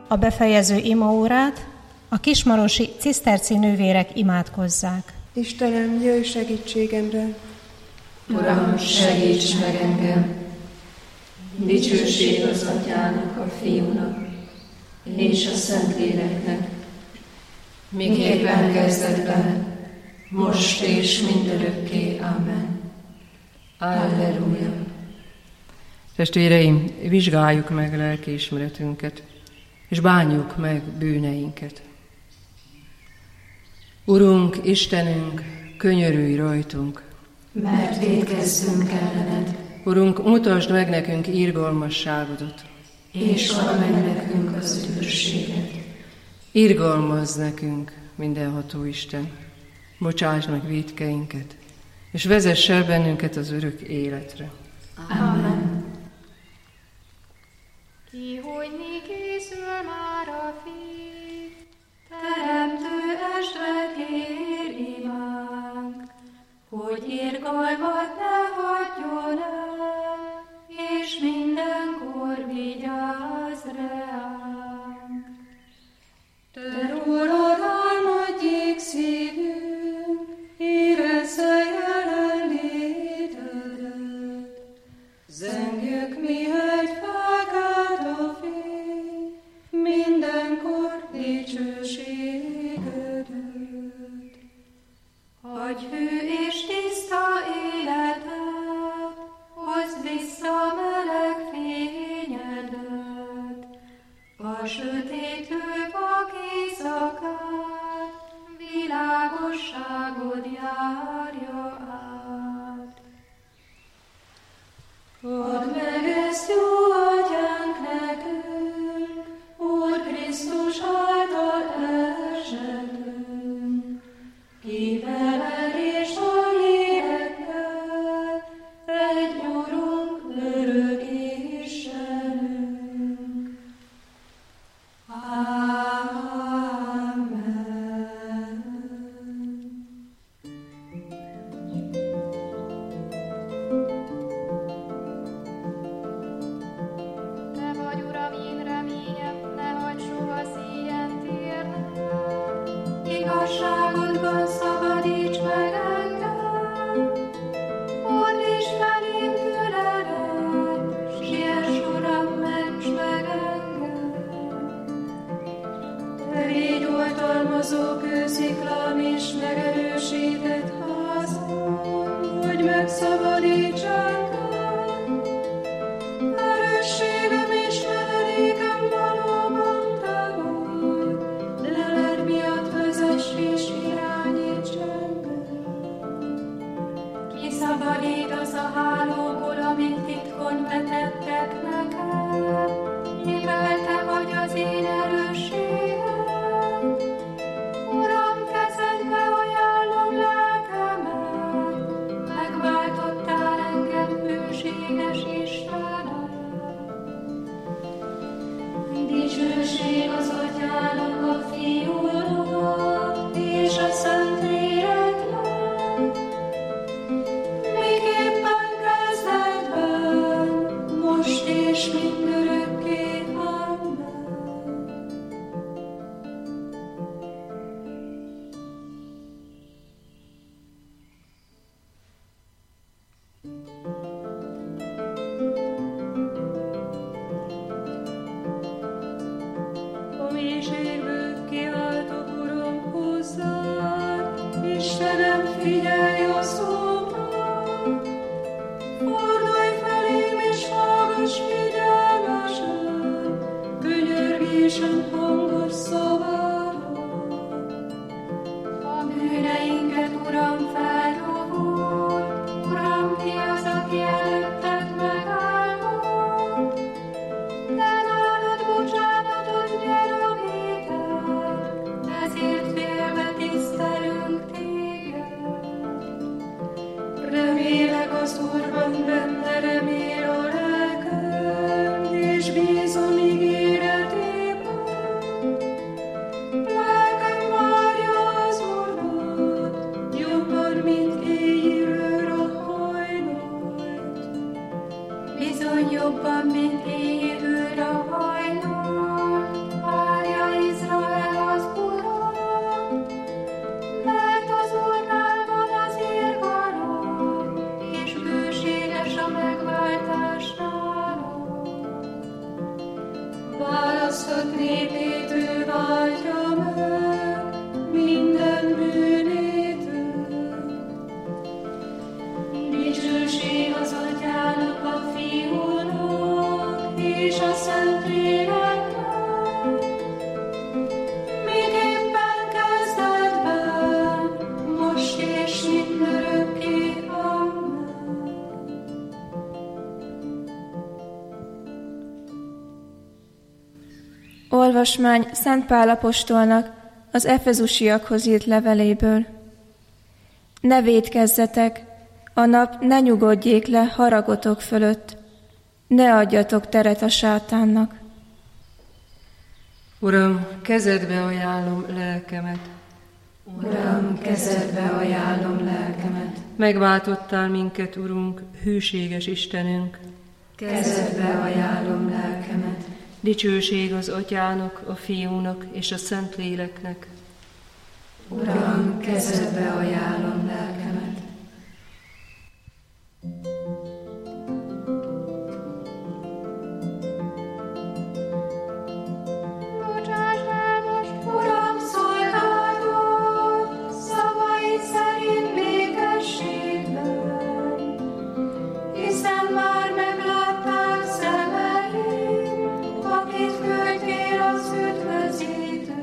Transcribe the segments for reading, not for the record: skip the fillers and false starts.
a befejező imaórát a kismarosi ciszterci nővérek imádkozzák. Istenem, jöjj segítségemre! Uram, segíts meg engem! Dicsőség az Atyának, a Fiúnak és a Szentléleknek, miképpen kezdetben, most és mindörökké. Amen. Alleluja. Testvéreim, vizsgáljuk meg lelkiismeretünket, és bánjuk meg bűneinket. Urunk, Istenünk, könyörülj rajtunk, mert vétkezzünk ellened. Urunk, mutasd meg nekünk irgalmasságodat, és add meg nekünk az üdvösséget. Irgalmazz nekünk, mindenható Isten, bocsásd meg vétkeinket, és vezess el bennünket az örök életre. Amen. Kihújni készül már a Fiú, Teremtő estre kér imánk, hogy irgalmat ne hagyjon el, és mindenkor vigyázz ránk. Te rólad álmodjék szívünk, érezze jelenlétedet. Zengjük mihegy felkelt a fény, mindenkor dicsőségedet. Adj hű és tiszta életet, hozd vissza meleg fényedet, a sötétlő vak éjszakát, világosságod járja át. Add meg ezt, jó Atyánk, nekünk, Úr Krisztus által esetünk, ki veled és a lélekkel, egy Urunk, örök Istenünk. Amen. Te vagy, Uram, én reményem, ne hagyd soha szíjen térnem. Igazságodban szabadíts meg engem, fordíts felém füledet, siess, Uram, ments meg engem. Te légy oltalmazó kősziklám és megerősített házam, hogy megszabadíts engem. Erősségem és menedékem valóban te vagy, leled miatt vezess és irányíts engem. Kiszabadítasz a hálóból, amit titkon vetettek nekem, nyivelte vagy az én erősségem. Uram, kezedbe ajánlom lelkemet, megváltottál engem hűséges Istenem. Dicsőség az Atyának, a Fiúnak és a Szentléleknek, miképpen kezdetben, most és mindörökké. Amen. A mélységből kiállt választott népét ő váltja meg minden bűnétől. Dicsőség az Atyának, a Fiúnak és a Szentléleknek, miképpen kezdetben, most és mindörökké. Amen. Olvasmány Szent Pál apostolnak az efezusiakhoz írt leveléből. Ne vétkezzetek, a nap ne nyugodjék le haragotok fölött, ne adjatok teret a sátánnak. Uram, kezedbe ajánlom lelkemet. Uram, kezedbe ajánlom lelkemet. Megváltottál minket, Urunk, hűséges Istenünk. Kezedbe ajánlom lelkemet. Dicsőség az Atyának, a Fiúnak és a Szentléleknek. Uram, kezedbe ajánlom lelkemet. Bocsáss el most, Uram, szolgálod szavaid szerint békességben, hiszen már meglátták szemeim, akit küldtél az üdvözítőt.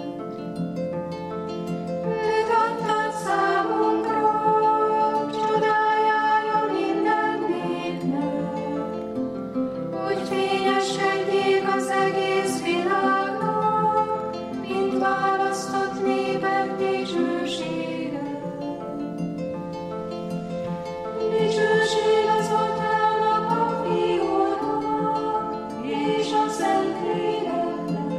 Őt adtad számunkra, csodájára minden népnek, hogy fényeskedjék az egész világnak, mint választott népek dicsősége. Dicsőség az Atyának, a Fiúnak és a Szentléleknek,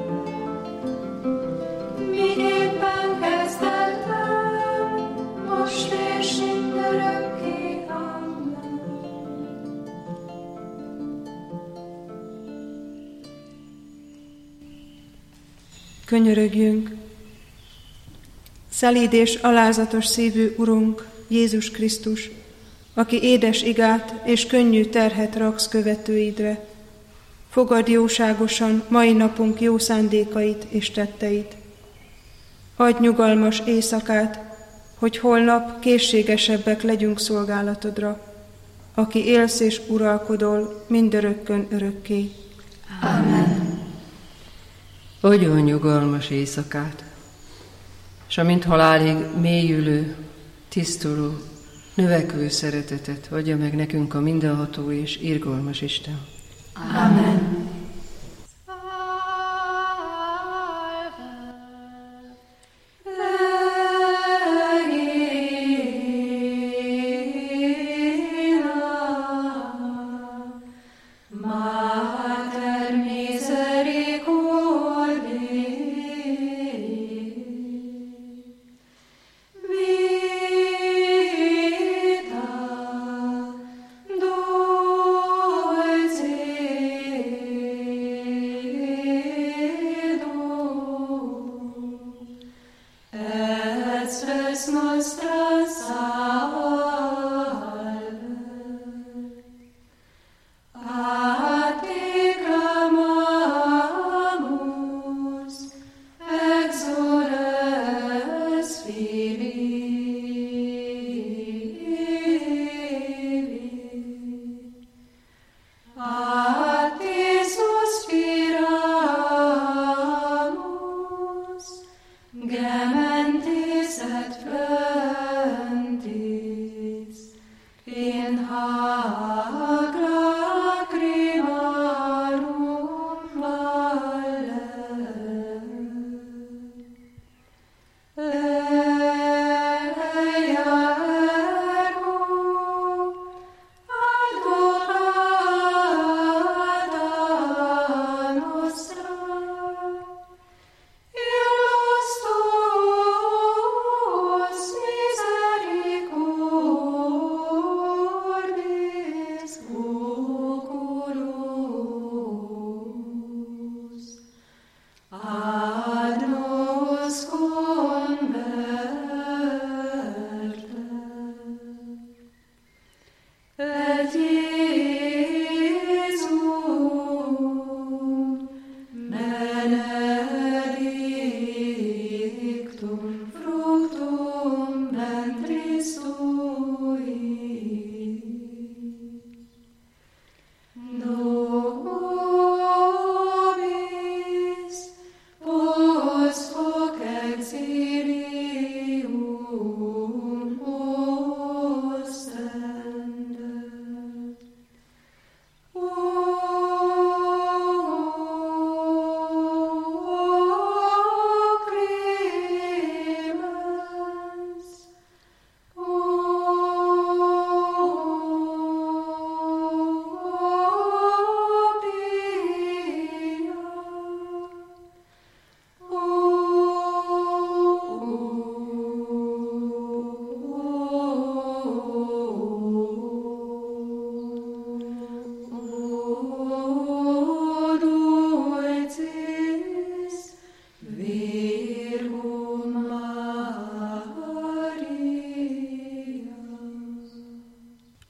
miképpen kezdetben, most és mindörökké. Amen. Könyörögjünk! Szelíd és alázatos szívű Urunk, Jézus Krisztus, aki édes igát és könnyű terhet raksz követőidre, fogadd jóságosan mai napunk jó szándékait és tetteit. Adj nyugalmas éjszakát, hogy holnap készségesebbek legyünk szolgálatodra, aki élsz és uralkodol mindörökkön örökké. Amen. Adjon nyugalmas éjszakát, s amint halálig mélyülő, tisztuló, növekvő szeretetet adja meg nekünk a mindenható és irgalmas Isten. Amen. Mater misericordiae, vita dulcis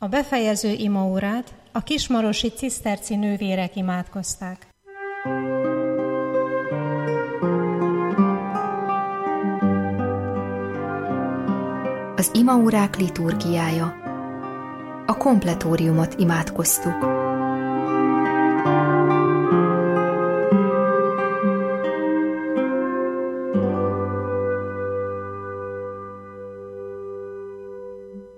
befejező imaórát a kismarosi ciszterci nővérek imádkozták. Az imaórák liturgiája. A kompletóriumot imádkoztuk.